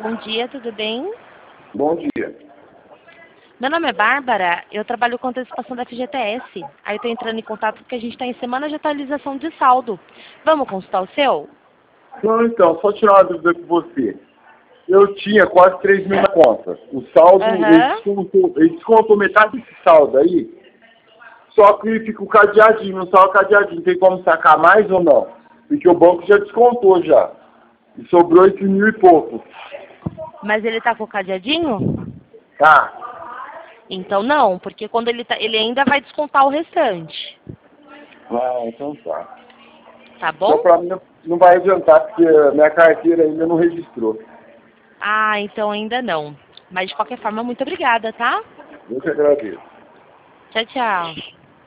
Bom dia, tudo bem? Bom dia. Meu nome é Bárbara, eu trabalho com antecipação da FGTS. Aí eu tô entrando em contato porque a gente está em semana de atualização de saldo. Vamos consultar o seu? Não, então, só tirar uma dúvida com você. Eu tinha quase 3 mil na conta. O saldo, Aham. ele descontou metade desse saldo aí, só que fica o cadeadinho, não sai o cadeadinho. Tem como sacar mais ou não? Porque o banco já descontou já. E sobrou 8 mil e pouco. Mas ele tá com o cadeadinho? Tá. Então não, porque quando ele ainda vai descontar o restante. Ah, então tá. Tá Então bom? pra mim não vai adiantar, porque a minha carteira ainda não registrou. Ah, então ainda não. Mas de qualquer forma, muito obrigada, tá? Eu que agradeço. Tchau, tchau.